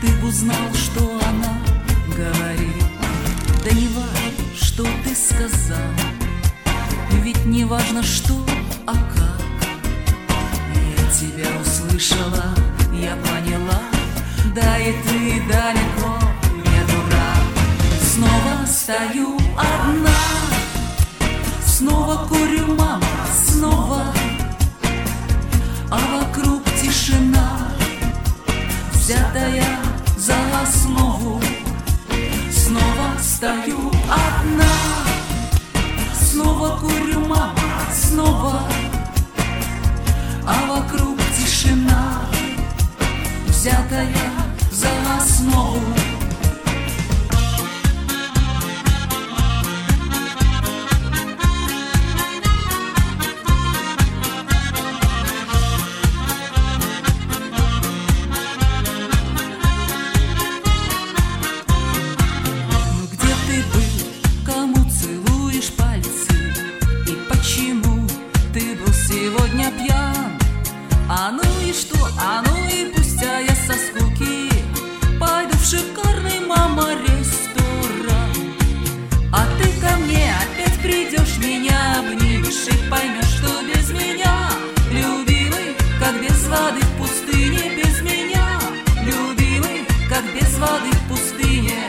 ты б узнал, что она говорит. Да не важно, что ты сказал, ведь не важно, что, а как. Я тебя услышала, я поняла, да и ты далеко не дурак. Снова стою одна, снова курю, мама, снова, а вокруг тишина, взятая за основу. Снова стою одна, снова курю, мама, снова, а вокруг тишина, взятая за основу. Сегодня пьян, а ну и что, а ну и пусть, а я со скуки пойду в шикарный, мама, ресторан. А ты ко мне опять придешь, меня обнимешь и поймешь, что без меня, любимый, как без воды в пустыне, без меня, любимый, как без воды в пустыне.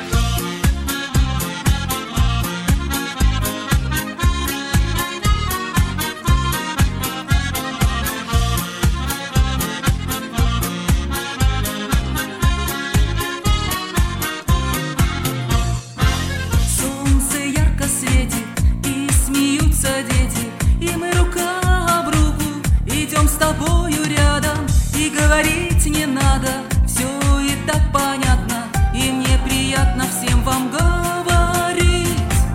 Говорить не надо, все и так понятно, и мне приятно всем вам говорить.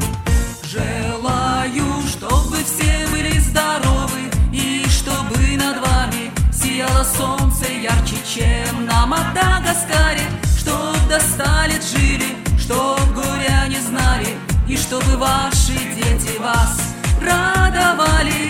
Желаю, чтобы все были здоровы, и чтобы над вами сияло солнце ярче, чем на Мадагаскаре. Чтоб до 100 лет жили, чтоб горя не знали, и чтобы ваши дети вас радовали.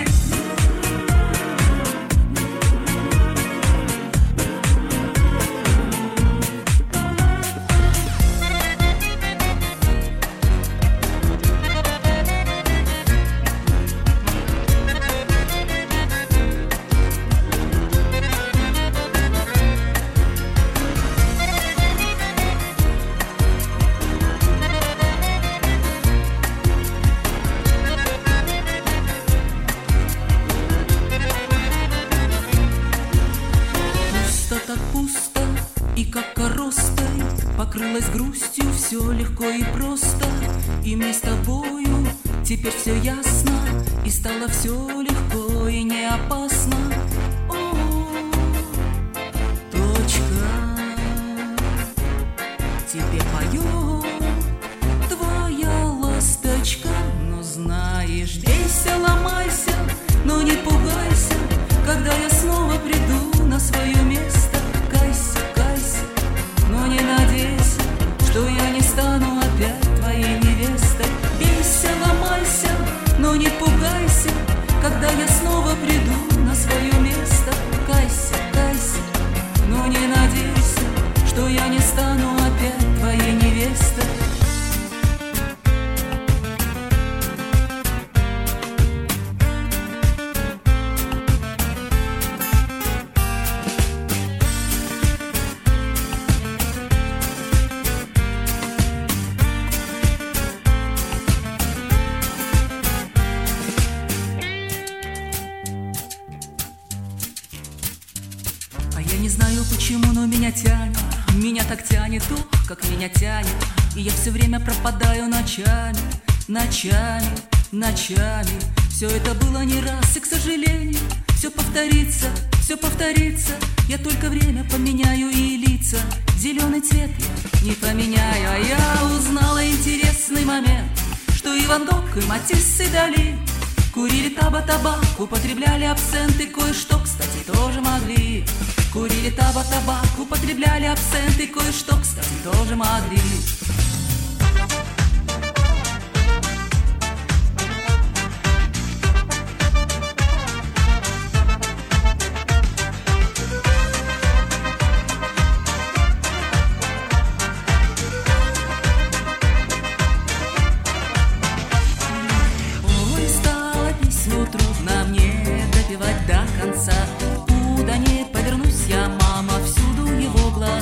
Так пусто, и как коростой покрылась грустью все легко и просто. И мне с тобою теперь все ясно, и стало все легко и не опасно. О, точка, тебе поет твоя ласточка. Но знаешь, бейся, ломайся, но не пугайся, когда я снова приду на свое место. Кайся, кайся, но не надейся, что я не стану опять твоей невестой. Бейся, ломайся, но не пугайся, когда я снова приду на свое место. Кайся, кайся, но не надейся, что я не стану опять твоей невестой. Я не знаю почему, но меня тянет, меня так тянет, ох, как меня тянет. И я все время пропадаю ночами, ночами, ночами. Все это было не раз, и, к сожалению, все повторится, все повторится. Я только время поменяю и лица, зеленый цвет я не поменяю. А я узнала интересный момент, что и Ван Гог, и Матисс, и Дали курили табак, употребляли абсент, и кое-что, кстати, тоже могли. Курили табак, употребляли абсент, и кое-что, кстати, тоже могли.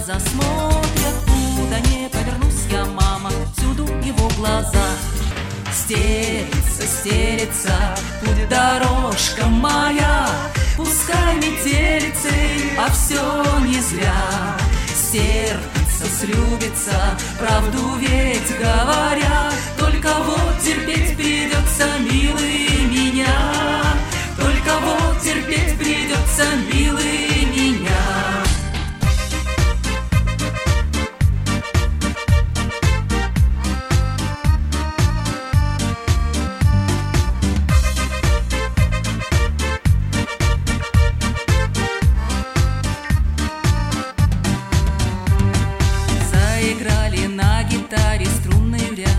глаза смотрят, куда не повернусь я, мама, всюду его глаза. Стелится, стелится путь дорожка моя, пускай метелицей, а все не зря. Стерпится, слюбится, правду ведь говоря, только вот терпеть придется, милый, меня. Только вот терпеть придется, милый, меня. Заиграли на гитаре струнный ряд,